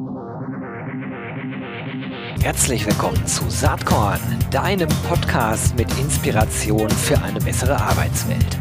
Herzlich willkommen zu Saatkorn, deinem Podcast mit Inspiration für eine bessere Arbeitswelt.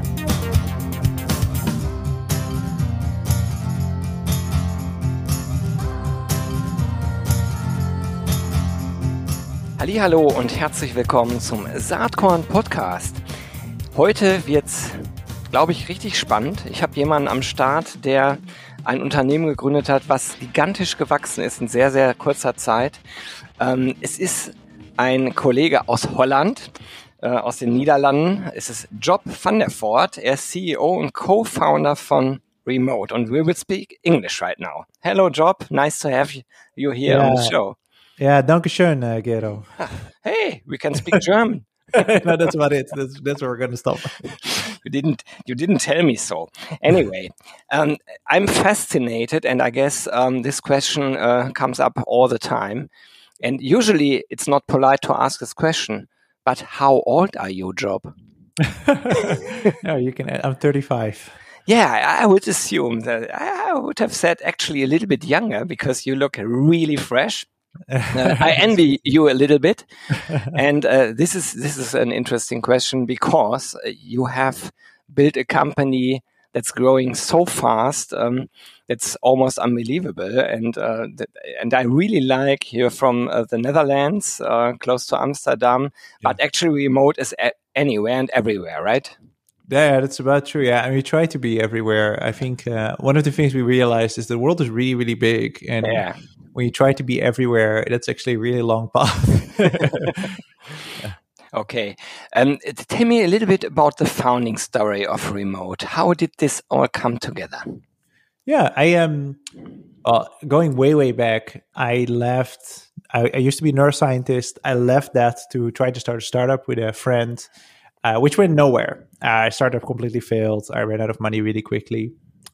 Hallihallo und herzlich willkommen zum Saatkorn Podcast. Heute wird's, glaube ich, richtig spannend. Ich habe jemanden am Start, der ein Unternehmen gegründet hat, was gigantisch gewachsen ist in sehr, sehr kurzer Zeit. Es ist ein Kollege aus Holland, aus den Niederlanden. Es ist Job van der Voort. Er ist CEO und Co-Founder von Remote. And we will speak English right now. Hello, Job. Nice to have you here on the show. Yeah, danke schön, Gero. Hey, we can speak German. No, that's about it. That's where we're going to stop. You didn't tell me so. Anyway, I'm fascinated, and I guess this question comes up all the time. And usually it's not polite to ask this question, but how old are you, Job? No, you can. I'm 35. Yeah, I would assume that I would have said actually a little bit younger because you look really fresh. I envy you a little bit, and this is an interesting question because you have built a company that's growing so fast. That's almost unbelievable, and I really like you're from the Netherlands, close to Amsterdam, but actually remote is anywhere and everywhere, right? Yeah, that's about true. Yeah, and we try to be everywhere. I think one of the things we realized is the world is really, really big, and when you try to be everywhere, that's actually a really long path. Okay. Tell me a little bit about the founding story of Remote. How did this all come together? Yeah, I am going way back. I left. I used to be a neuroscientist. I left that to try to start a startup with a friend, which went nowhere. Startup completely failed. I ran out of money really quickly.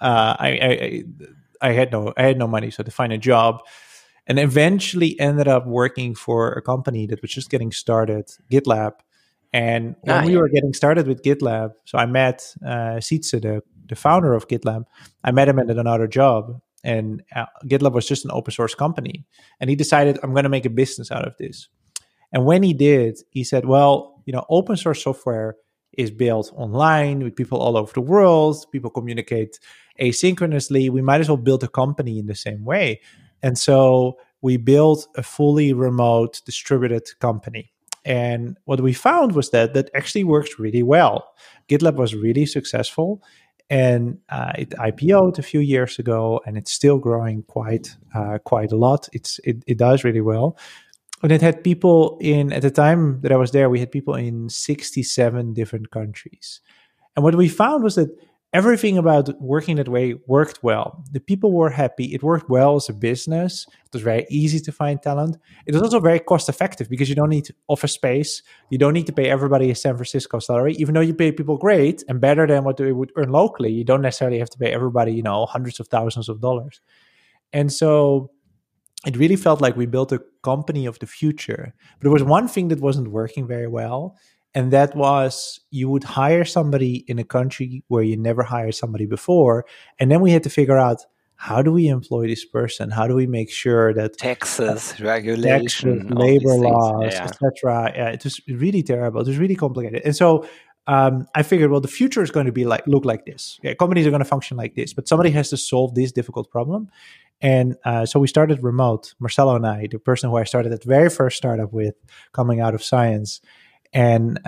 I had no money, so to find a job, and eventually ended up working for a company that was just getting started, GitLab. And when we were getting started with GitLab, so I met Sietse, the founder of GitLab. I met him at another job, and GitLab was just an open source company. And he decided, I'm going to make a business out of this. And when he did, he said, well, open source software is built online with people all over the world. People communicate asynchronously. We might as well build a company in the same way. And so we built a fully remote distributed company. And what we found was that actually works really well. GitLab was really successful, and it IPO'd a few years ago, and it's still growing quite a lot. It does really well. And it had people at the time that I was there, we had people in 67 different countries. And what we found was that everything about working that way worked well. The people were happy. It worked well as a business. It was very easy to find talent. It was also very cost effective because you don't need office space. You don't need to pay everybody a San Francisco salary. Even though you pay people great and better than what they would earn locally, you don't necessarily have to pay everybody, hundreds of thousands of dollars. And so it really felt like we built a company of the future. But there was one thing that wasn't working very well. And that was you would hire somebody in a country where you never hired somebody before. And then we had to figure out, how do we employ this person? How do we make sure that taxes, regulation, labor laws, etc. Yeah, it was really terrible. It was really complicated. And so I figured, well, the future is going to be look like this. Okay, companies are going to function like this, but somebody has to solve this difficult problem. And so we started Remote, Marcelo and I, the person who I started that very first startup with, coming out of science. And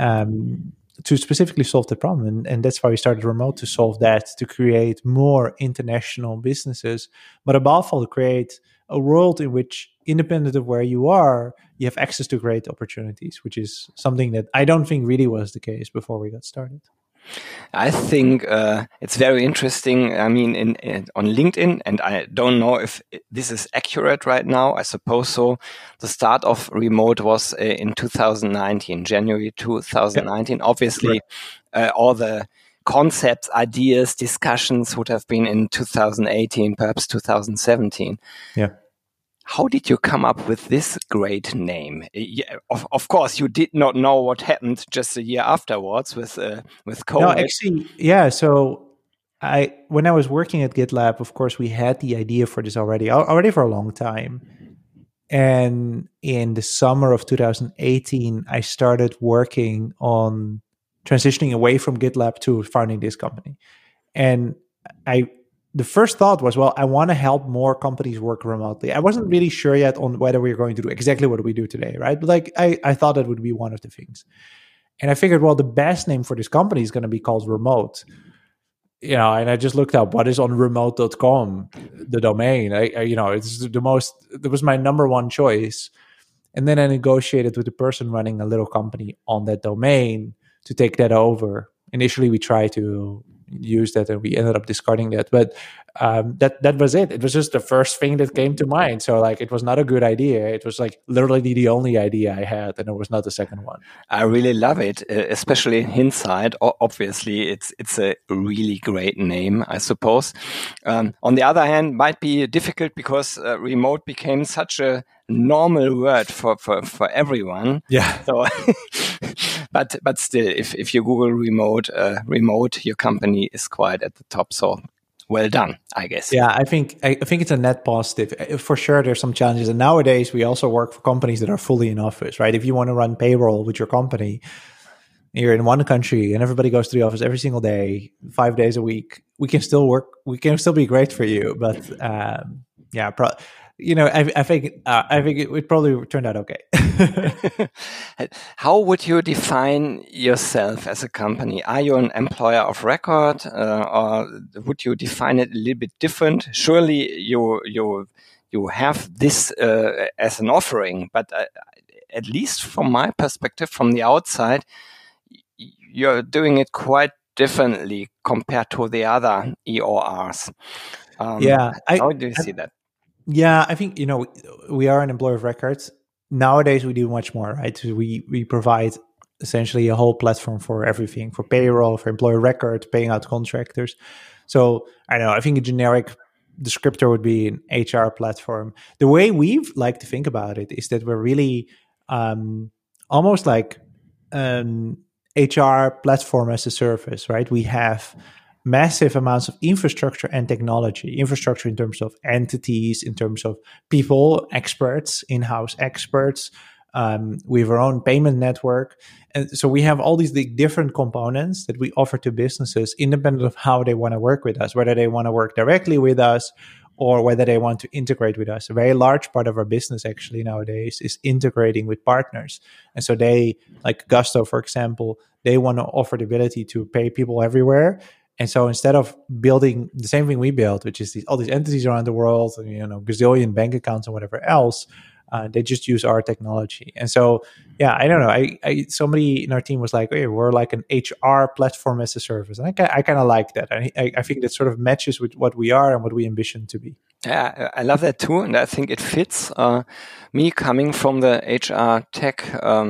to specifically solve the problem. And that's why we started Remote, to solve that, to create more international businesses, but above all, to create a world in which, independent of where you are, you have access to great opportunities, which is something that I don't think really was the case before we got started. I think it's very interesting. I mean, on LinkedIn, and I don't know if this is accurate right now. I suppose so. The start of Remote was in 2019, January 2019. Obviously, all the concepts, ideas, discussions would have been in 2018, perhaps 2017. Yeah. How did you come up with this great name? Of course, you did not know what happened just a year afterwards with COVID. No, actually, yeah. So when I was working at GitLab, of course, we had the idea for this already for a long time. And in the summer of 2018, I started working on transitioning away from GitLab to founding this company. And the first thought was, well, I want to help more companies work remotely. I wasn't really sure yet on whether we were going to do exactly what we do today, right? But like I thought that would be one of the things. And I figured, well, the best name for this company is going to be called Remote. And I just looked up what is on remote.com, the domain. It's it was my number one choice. And then I negotiated with the person running a little company on that domain to take that over. Initially, we tried to use that and we ended up discarding that. But that was it. It was just the first thing that came to mind. So like, it was not a good idea. It was like literally the only idea I had, and it was not the second one. I really love it, especially in hindsight. Obviously, it's a really great name, I suppose. On the other hand, might be difficult because remote became such a normal word for everyone. Yeah. So, but still, if you Google remote, your company is quite at the top. So well done, I guess. Yeah, I think it's a net positive. For sure, there's some challenges. And nowadays, we also work for companies that are fully in office, right? If you want to run payroll with your company, you're in one country and everybody goes to the office every single day, 5 days a week, we can still work. We can still be great for you. But I think it probably turned out okay. How would you define yourself as a company? Are you an employer of record, or would you define it a little bit different? Surely you have this as an offering, but at least from my perspective, from the outside, you're doing it quite differently compared to the other EORs. How do you see that? Yeah, I think, we are an employer of records. Nowadays, we do much more, right? So we provide essentially a whole platform for everything, for payroll, for employer records, paying out contractors. So I don't know, I think a generic descriptor would be an HR platform. The way we like to think about it is that we're really almost like an HR platform as a service, right? We have massive amounts of infrastructure and technology. Infrastructure in terms of entities, in terms of people, experts, in-house experts. We have our own payment network. And so we have all these different components that we offer to businesses independent of how they want to work with us, whether they want to work directly with us or whether they want to integrate with us. A very large part of our business actually nowadays is integrating with partners. And so they, like Gusto, for example, they want to offer the ability to pay people everywhere. And so instead of building the same thing we built, which is all these entities around the world, and gazillion bank accounts and whatever else, they just use our technology. And so, yeah, I don't know. Somebody in our team was like, "Hey, we're like an HR platform as a service," and I kind of like that. I think that sort of matches with what we are and what we ambition to be. Yeah, I love that too, and I think it fits me coming from the HR tech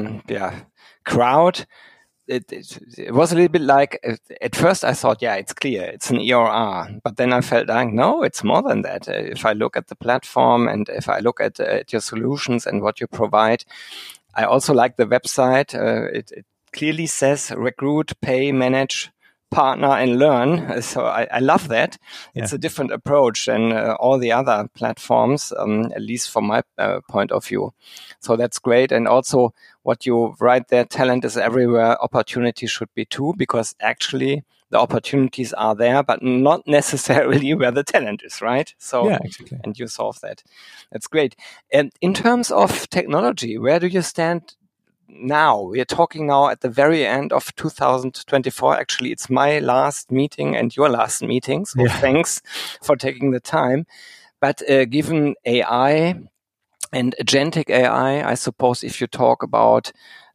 crowd. It was a little bit like, at first I thought, yeah, it's clear, it's an EOR. But then I felt like, no, it's more than that. If I look at the platform and if I look at your solutions and what you provide, I also like the website. It clearly says recruit, pay, manage, partner, and learn. So I love that. Yeah. It's a different approach than all the other platforms, at least from my point of view. So that's great. And also what you write there, talent is everywhere, opportunity should be too, because actually the opportunities are there, but not necessarily where the talent is, right? So, yeah, exactly. And you solve that. That's great. And in terms of technology, where do you stand now? We are talking now at the very end of 2024. Actually, it's my last meeting and your last meeting. So Thanks for taking the time. But given AI and agentic AI, I suppose if you talk about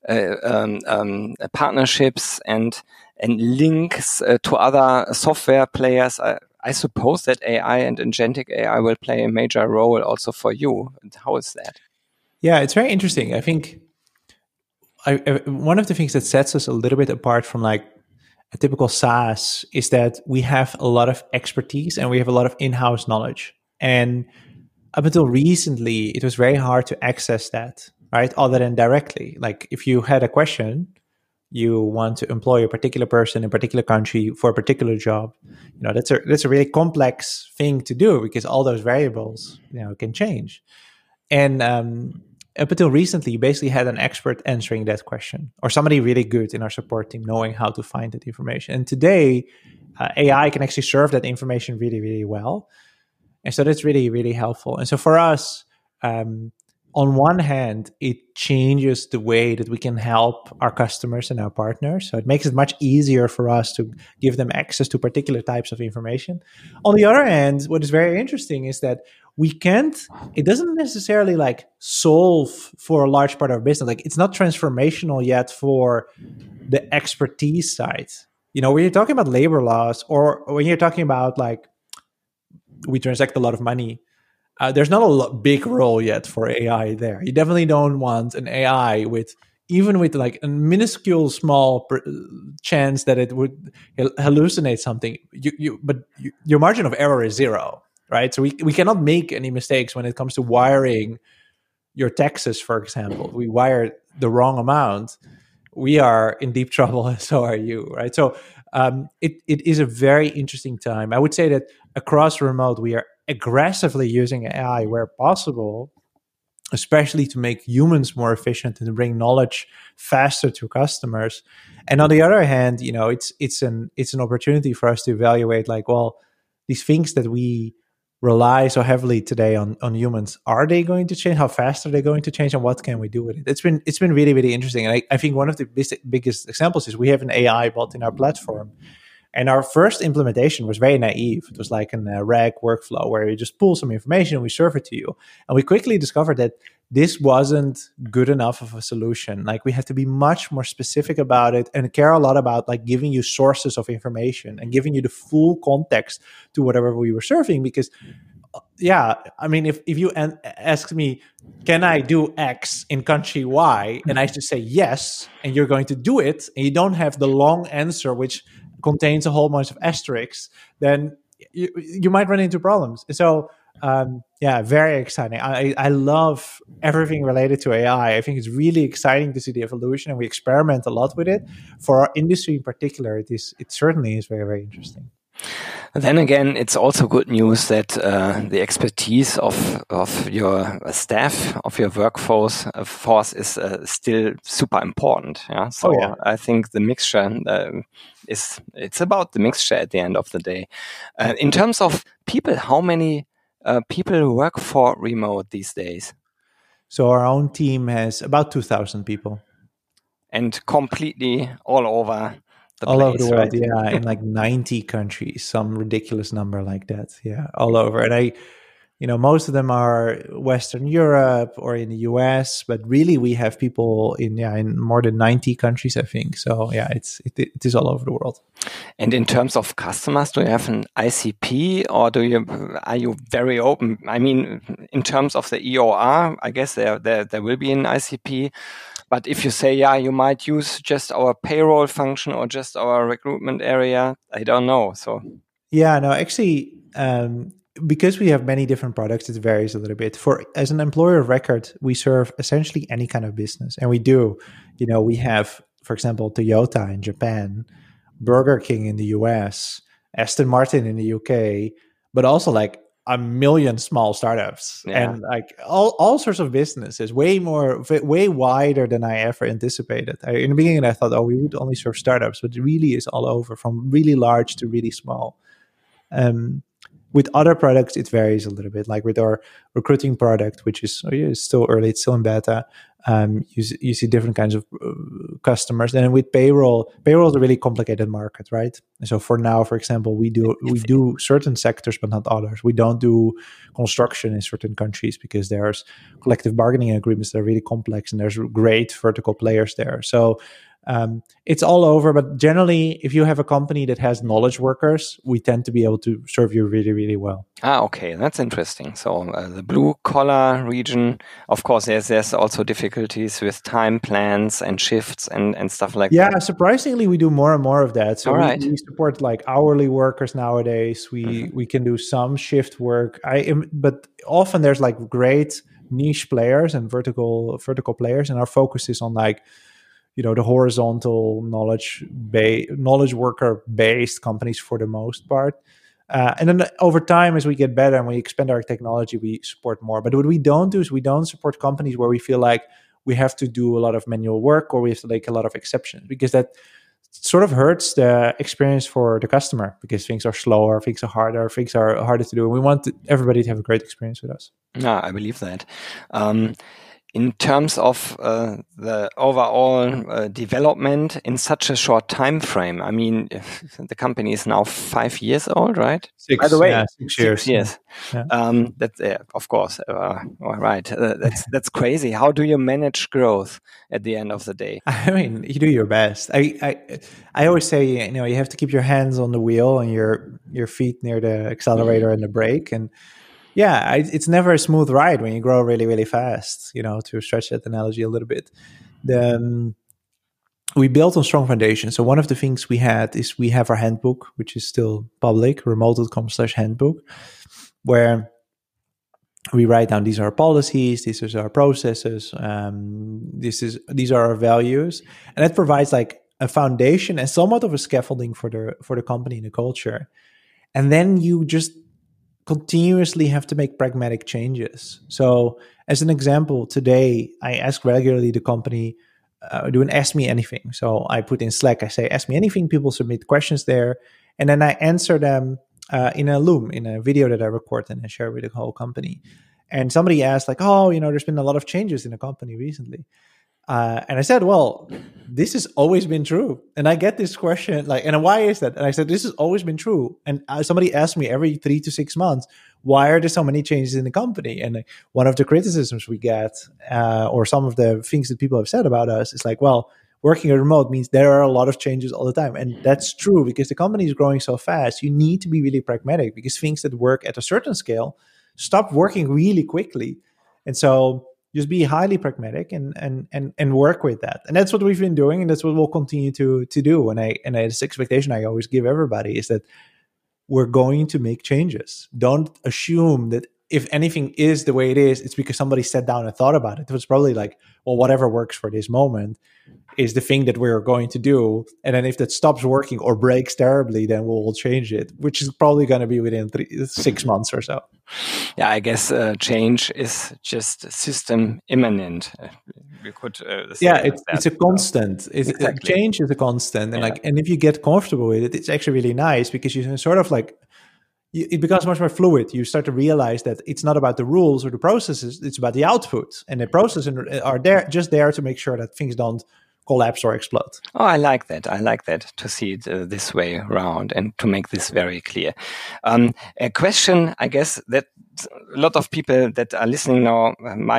partnerships and links to other software players, I suppose that AI and agentic AI will play a major role also for you. And how is that? Yeah, it's very interesting. I think one of the things that sets us a little bit apart from like a typical SaaS is that we have a lot of expertise and we have a lot of in-house knowledge. And up until recently, it was very hard to access that, right? Other than directly. Like if you had a question, you want to employ a particular person in a particular country for a particular job, that's a really complex thing to do because all those variables, can change. And up until recently, you basically had an expert answering that question, or somebody really good in our support team knowing how to find that information. And today, AI can actually serve that information really, really well. And so that's really, really helpful. And so for us, on one hand, it changes the way that we can help our customers and our partners. So it makes it much easier for us to give them access to particular types of information. On the other hand, what is very interesting is that it doesn't necessarily like solve for a large part of our business. Like it's not transformational yet for the expertise side. When you're talking about labor laws, or when you're talking about like, we transact a lot of money, there's not a big role yet for AI there. You definitely don't want an AI even with like a minuscule small chance that it would hallucinate something. But your margin of error is zero, right? So we cannot make any mistakes when it comes to wiring your taxes, for example. We wire the wrong amount, we are in deep trouble, and so are you, right? So it is a very interesting time. I would say that across remote, we are aggressively using AI where possible, especially to make humans more efficient and to bring knowledge faster to customers. And on the other hand, it's an opportunity for us to evaluate, like, well, these things that we rely so heavily today on humans, are they going to change? How fast are they going to change? And what can we do with it? It's been really, really interesting. And I think one of the biggest examples is we have an AI bot in our platform. And our first implementation was very naive. It was like a RAG workflow where you just pull some information and we serve it to you. And we quickly discovered that this wasn't good enough of a solution. Like we have to be much more specific about it and care a lot about like giving you sources of information and giving you the full context to whatever we were serving. Because if you ask me, can I do X in country Y? And I just say yes, and you're going to do it, and you don't have the long answer, which contains a whole bunch of asterisks, then you might run into problems. So very exciting. I love everything related to AI. I think it's really exciting to see the evolution, and we experiment a lot with it. For our industry in particular, it certainly is very, very interesting. Then again, it's also good news that the expertise of your staff, of your workforce is still super important. Yeah. So I think the mixture it's about the mixture at the end of the day. In terms of people, how many people work for remote these days? So our own team has about 2,000 people, and completely all over. Over the world, right? In like 90 countries, some ridiculous number like that. Yeah, all over. And most of them are Western Europe or in the US, but really we have people in more than 90 countries, I think. So it is all over the world. And in terms of customers, do you have an ICP or are you very open? I mean, in terms of the EOR, I guess there will be an ICP. But if you say, you might use just our payroll function or just our recruitment area, I don't know. So actually, because we have many different products, it varies a little bit. As an employer of record, we serve essentially any kind of business, and we do. We have, for example, Toyota in Japan, Burger King in the US, Aston Martin in the UK, but also like a million small startups and like all sorts of businesses, way wider than I ever anticipated. In the beginning, I thought, we would only serve startups, but it really is all over, from really large to really small. With other products, it varies a little bit. Like with our recruiting product, which is still early, it's still in beta. You see different kinds of customers. And with payroll is a really complicated market, right? And so for now, for example, we do certain sectors, but not others. We don't do construction in certain countries because there's collective bargaining agreements that are really complex, and there's great vertical players there. So it's all over, but generally, if you have a company that has knowledge workers, we tend to be able to serve you really, really well. Okay, that's interesting. So the blue collar region, of course, there's also difficulties with time plans and shifts and stuff like that. Yeah, surprisingly, we do more and more of that. So we support like hourly workers nowadays. We can do some shift work. But often there's like great niche players and vertical players, and our focus is on like the horizontal knowledge worker based companies for the most part. And then over time, as we get better and we expand our technology, we support more. But what we don't do is we don't support companies where we feel like we have to do a lot of manual work or we have to make a lot of exceptions, because that sort of hurts the experience for the customer, because things are slower, things are harder to do. We want everybody to have a great experience with us. Yeah, I believe that. In terms of the overall development in such a short time frame, I mean, the company is now 5 years old, right? 6, by the way, yeah, 6 years. 6 years. Yeah. That's of course. All right, that's crazy. How do you manage growth at the end of the day? I mean, you do your best. I always say, you have to keep your hands on the wheel and your feet near the accelerator and the brake. And yeah, it's never a smooth ride when you grow really, really fast, to stretch that analogy a little bit. We built on strong foundations. So one of the things we had is we have our handbook, which is still public, remote.com/handbook, where we write down, these are our policies, these are our processes, these are our values. And that provides like a foundation and somewhat of a scaffolding for the company and the culture. And then you just continuously have to make pragmatic changes. So as an example, today I ask regularly the company, do an Ask Me Anything. So I put in Slack, I say, Ask Me Anything. People submit questions there. And then I answer them in a Loom, in a video that I record and I share with the whole company. And somebody asked like, there's been a lot of changes in the company recently. And I said, well, this has always been true. And I get this question like, and why is that? And I said, this has always been true. And somebody asked me every 3 to 6 months, why are there so many changes in the company? And one of the criticisms we get, or some of the things that people have said about us is like, well, working remote means there are a lot of changes all the time. And that's true, because the company is growing so fast. You need to be really pragmatic, because things that work at a certain scale stop working really quickly. And so just be highly pragmatic and work with that. And that's what we've been doing, and that's what we'll continue to do. And this expectation I always give everybody is that we're going to make changes. Don't assume that if anything is the way it is, it's because somebody sat down and thought about it. It was probably like, well, whatever works for this moment is the thing that we're going to do. And then if that stops working or breaks terribly, then we'll change it, which is probably going to be within 6 months or so. Yeah, I guess change is just system immanent. We could it's a constant. Exactly. Change is a constant, and and if you get comfortable with it, it's actually really nice, because you can sort of like, it becomes much more fluid. You start to realize that it's not about the rules or the processes; it's about the output, and the processes are there to make sure that things don't collapse or explode. Oh, I like that. I like that, to see it this way around and to make this very clear. A question, I guess, that a lot of people that are listening now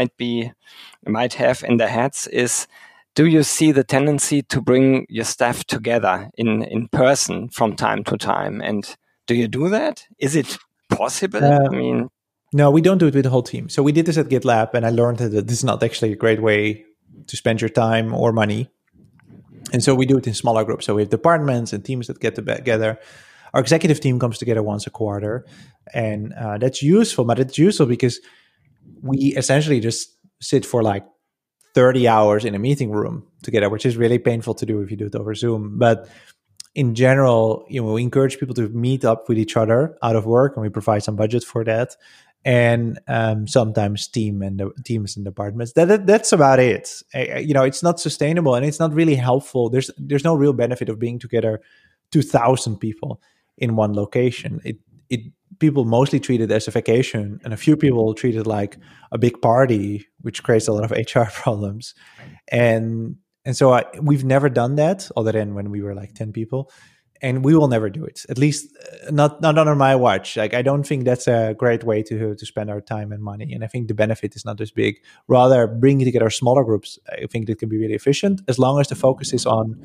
might have in their heads is, do you see the tendency to bring your staff together in person from time to time? And do you do that? Is it possible? No, we don't do it with the whole team. So we did this at GitLab, and I learned that this is not actually a great way to spend your time or money. And so we do it in smaller groups. So we have departments and teams that get together. Our executive team comes together once a quarter, and that's useful. But it's useful because we essentially just sit for like 30 hours in a meeting room together, which is really painful to do if you do it over Zoom. But in general, we encourage people to meet up with each other out of work, and we provide some budget for that. And sometimes teams and departments. That's about it. It's not sustainable, and it's not really helpful. There's no real benefit of being together 2,000 people in one location. People mostly treat it as a vacation, and a few people treat it like a big party, which creates a lot of HR problems. And so we've never done that, other than when we were like 10 people. And we will never do it, at least not under my watch. Like, I don't think that's a great way to spend our time and money. And I think the benefit is not as big. Rather, bringing together smaller groups, I think that can be really efficient, as long as the focus is on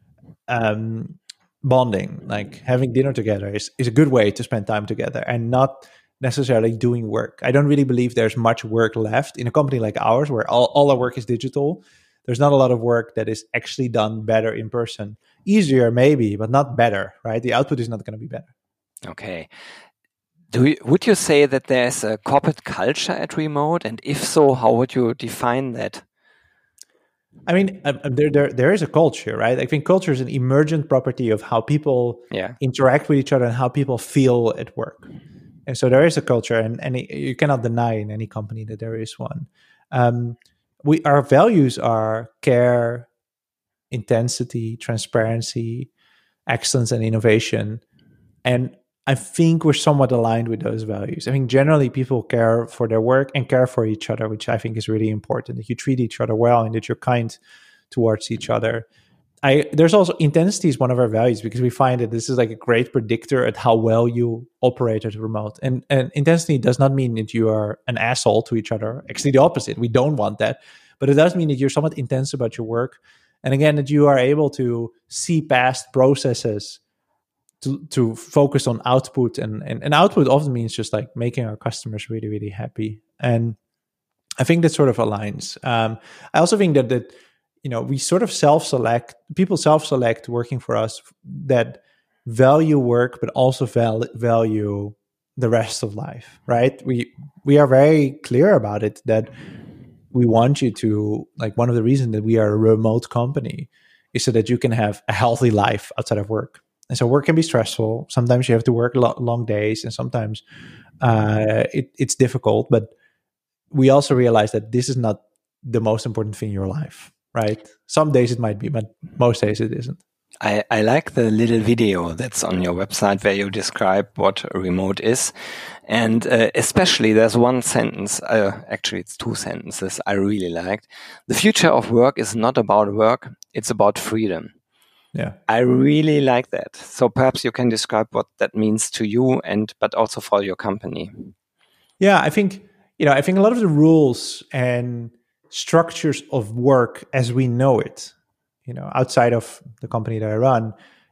bonding. Like, having dinner together is a good way to spend time together, and not necessarily doing work. I don't really believe there's much work left in a company like ours, where all our work is digital. There's not a lot of work that is actually done better in person. Easier maybe, but not better, right? The output is not going to be better. Okay. Would you say that there's a corporate culture at Remote? And if so, how would you define that? I mean, there is a culture, right? I think culture is an emergent property of how people interact with each other and how people feel at work. And so there is a culture, and you cannot deny in any company that there is one. Our values are care, intensity, transparency, excellence, and innovation. And I think we're somewhat aligned with those values. I think generally people care for their work and care for each other, which I think is really important, that you treat each other well and that you're kind towards each other. There's also intensity is one of our values, because we find that this is like a great predictor at how well you operate at remote. And intensity does not mean that you are an asshole to each other. Actually, the opposite. We don't want that. But it does mean that you're somewhat intense about your work. And again, that you are able to see past processes to focus on output, and output often means just like making our customers really, really happy. And I think that sort of aligns. I also think that we sort of people self-select working for us that value work, but also value the rest of life, right? We are very clear about it, that we want you to, like, one of the reasons that we are a remote company is so that you can have a healthy life outside of work. And so work can be stressful. Sometimes you have to work long days, and sometimes it's difficult. But we also realize that this is not the most important thing in your life, right? Some days it might be, but most days it isn't. I like the little video that's on your website where you describe what a remote is. And especially there's one sentence, actually it's two sentences I really liked. The future of work is not about work, it's about freedom. Yeah, I really like that. So perhaps you can describe what that means to you, but also for your company. Yeah, I think a lot of the rules and structures of work as we know it, outside of the company that I run,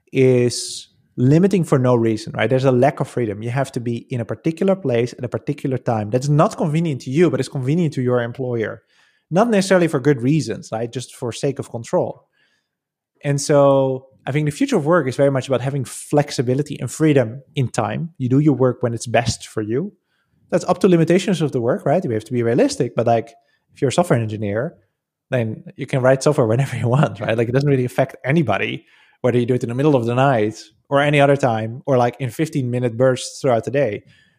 is limiting for no reason, right? There's a lack of freedom. You have to be in a particular place at a particular time. That's not convenient to you, but it's convenient to your employer. Not necessarily for good reasons, right? Just for sake of control. And so I think the future of work is very much about having flexibility and freedom in time. You do your work when it's best for you. That's up to limitations of the work, right? We have to be realistic. But like, if you're a software engineer, then you can write software whenever you want, right? Like, it doesn't really affect anybody, whether you do it in the middle of the night or any other time, or like in 15-minute bursts throughout the day.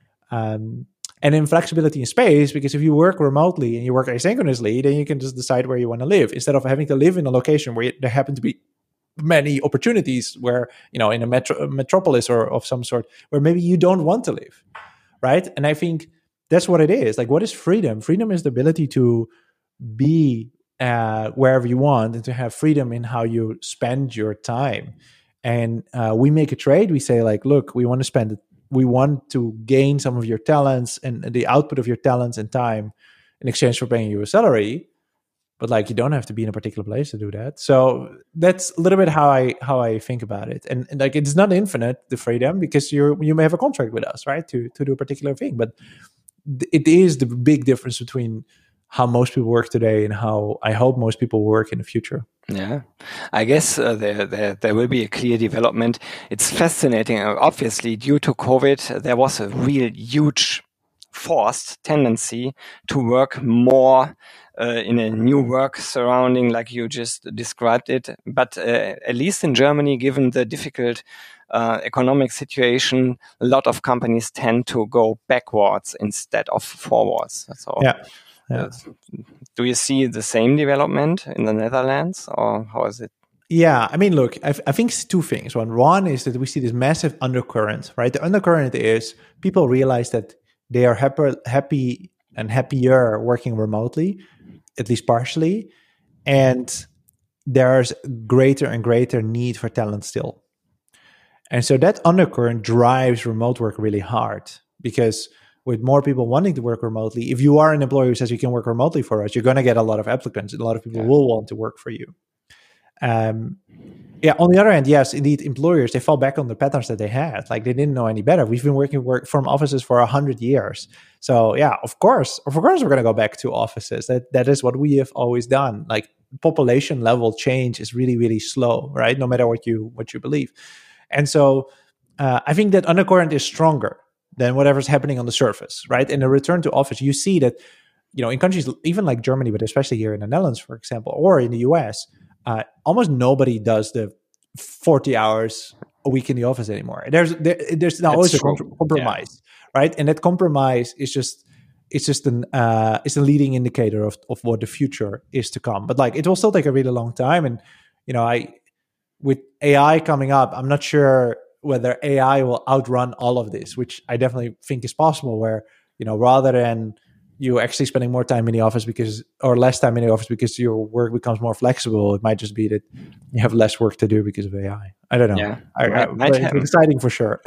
And in flexibility in space, because if you work remotely and you work asynchronously, then you can just decide where you want to live, instead of having to live in a location where there happen to be many opportunities where, in a metropolis or of some sort, where maybe you don't want to live, right? And I think that's what it is. Like, what is freedom? Freedom is the ability to be wherever you want and to have freedom in how you spend your time. And we make a trade. We say, like, look, we want to gain some of your talents and the output of your talents and time in exchange for paying you a salary. But like, you don't have to be in a particular place to do that. So that's a little bit how I think about it. And like, it's not infinite, the freedom, because you may have a contract with us, right, to do a particular thing. But it is the big difference between how most people work today and how I hope most people work in the future. Yeah, I guess there will be a clear development. It's fascinating. Obviously, due to COVID, there was a real huge forced tendency to work more in a new work surrounding, like you just described it. But at least in Germany, given the difficult economic situation, a lot of companies tend to go backwards instead of forwards. So, yeah. Do you see the same development in the Netherlands, or how is it? Yeah, I mean, look, I think it's two things. One is that we see this massive undercurrent, right? The undercurrent is people realize that they are happy and happier working remotely, at least partially. And there's greater and greater need for talent still. And so that undercurrent drives remote work really hard, because with more people wanting to work remotely, if you are an employer who says you can work remotely for us, you're going to get a lot of applicants. A lot of people will want to work for you. On the other hand, yes, indeed, employers, they fall back on the patterns that they had. Like, they didn't know any better. We've been working from offices for 100 years. So yeah, of course, we're going to go back to offices. That is what we have always done. Like, population level change is really, really slow, right? No matter what you believe. And so I think that undercurrent is stronger than whatever's happening on the surface, right? In a return to office, you see that in countries even like Germany, but especially here in the Netherlands, for example, or in the US, almost nobody does the 40 hours a week in the office anymore. There's now always a compromise, right? And that compromise is just it's a leading indicator of what the future is to come. But like it will still take a really long time. And with AI coming up, I'm not sure whether AI will outrun all of this, which I definitely think is possible. Where rather than you actually spending more time in the office or less time in the office because your work becomes more flexible, it might just be that you have less work to do because of AI. I don't know. Yeah, but it's exciting for sure.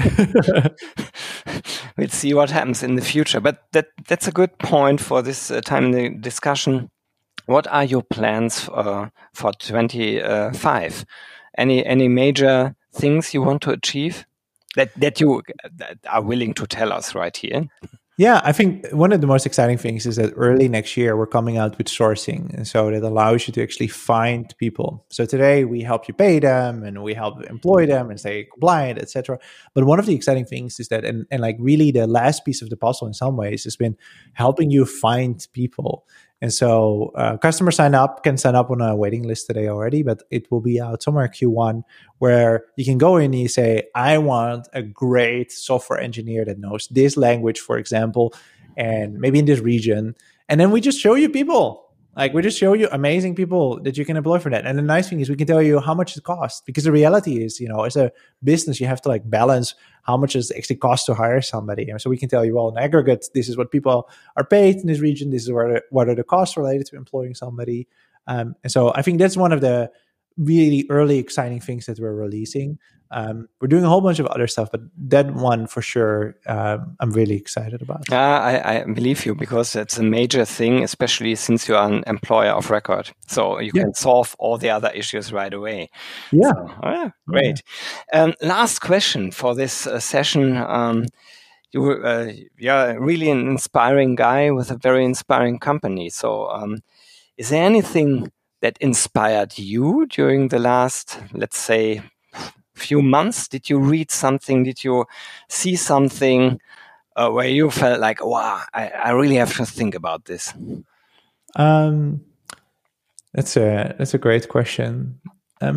We'll see what happens in the future. But that's a good point for this time in the discussion. What are your plans for 25? Any major things you want to achieve that you are willing to tell us right here? Yeah, I think one of the most exciting things is that early next year, we're coming out with sourcing. And so that allows you to actually find people. So today we help you pay them and we help employ them and stay compliant, etc. But one of the exciting things is that, and like really the last piece of the puzzle in some ways has been helping you find people. And so customers can sign up on a waiting list today already, but it will be out somewhere Q1 where you can go in and you say, I want a great software engineer that knows this language, for example, and maybe in this region. And then we just show you people. Like we just show you amazing people that you can employ for that. And the nice thing is we can tell you how much it costs, because the reality is, as a business, you have to like balance how much it actually costs to hire somebody. And so we can tell you, well, in aggregate, this is what people are paid in this region. This is what are the costs related to employing somebody. And so I think that's one of the really early exciting things that we're releasing. We're doing a whole bunch of other stuff, but that one for sure, I'm really excited about. I believe you, because it's a major thing, especially since you are an employer of record. So you can solve all the other issues right away. Yeah. So, great. Yeah. Last question for this session. You're really an inspiring guy with a very inspiring company. So is there anything that inspired you during the last, let's say, few months? Did you read something? Did you see something where you felt like, wow, I really have to think about this? That's a great question. I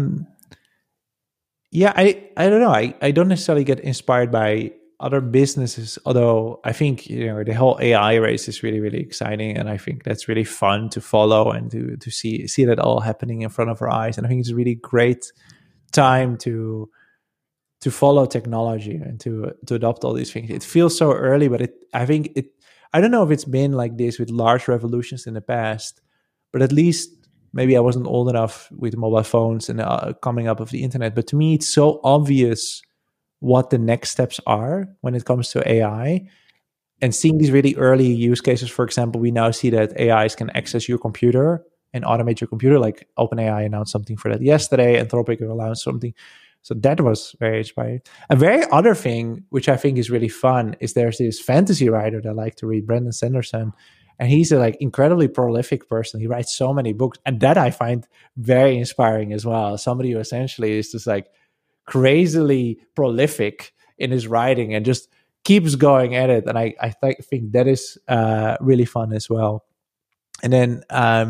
don't know. I don't necessarily get inspired by other businesses, although I think the whole AI race is really, really exciting, and I think that's really fun to follow and to see that all happening in front of our eyes. And I think it's a really great time to follow technology and to adopt all these things. It feels so early, but I don't know if it's been like this with large revolutions in the past, but at least maybe I wasn't old enough with mobile phones and coming up of the internet. But to me, it's so obvious what the next steps are when it comes to AI, and seeing these really early use cases. For example, we now see that AIs can access your computer and automate your computer. Like OpenAI announced something for that yesterday. Anthropic announced something. So that was very inspiring. A very other thing, which I think is really fun, is there's this fantasy writer that I like to read, Brandon Sanderson. And he's a incredibly prolific person. He writes so many books. And that I find very inspiring as well. Somebody who essentially is just crazily prolific in his writing and just keeps going at it. And I think that is really fun as well. And then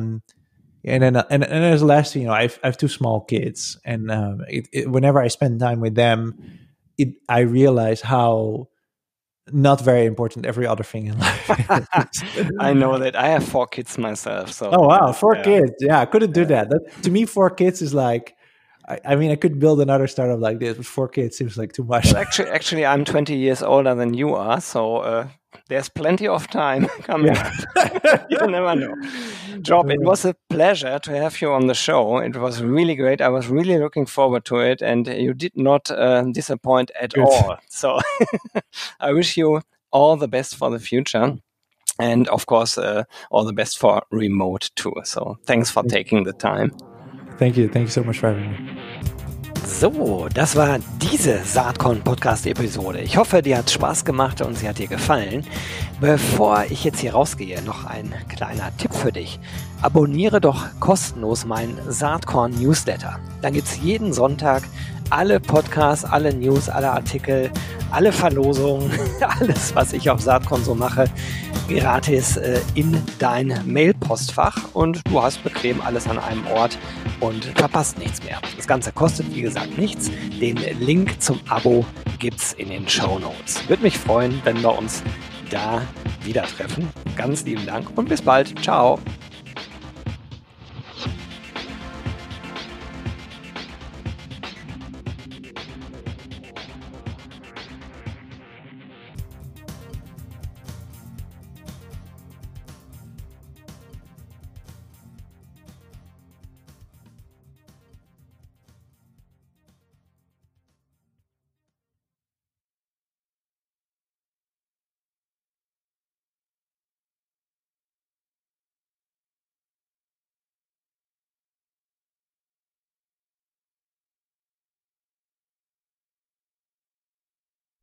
as the last thing, I have two small kids, and whenever I spend time with them, I realize how not very important every other thing in life is. I know that. I have 4 kids myself. So. Oh wow, 4 kids! Yeah, I couldn't do that. To me, 4 kids is like. I mean, I could build another startup like this, but 4 kids seems like too much. Well, actually, I'm 20 years older than you are, so there's plenty of time coming. Yeah. You never know. Job, it was a pleasure to have you on the show. It was really great. I was really looking forward to it, and you did not disappoint at all. So I wish you all the best for the future. And of course, all the best for remote too. So thanks for taking the time. Thank you so much for having me. So, das war diese Saatkorn-Podcast-Episode. Ich hoffe, dir hat Spaß gemacht und sie hat dir gefallen. Bevor ich jetzt hier rausgehe, noch ein kleiner Tipp für dich. Abonniere doch kostenlos meinen Saatkorn-Newsletter. Dann gibt es jeden Sonntag alle Podcasts, alle News, alle Artikel, alle Verlosungen, alles, was ich auf Saatkorn so mache, gratis in dein Mailpostfach und du hast bequem alles an einem Ort und verpasst nichts mehr. Das Ganze kostet, wie gesagt, nichts. Den Link zum Abo gibt's in den Shownotes. Würde mich freuen, wenn wir uns da wieder treffen. Ganz lieben Dank und bis bald. Ciao.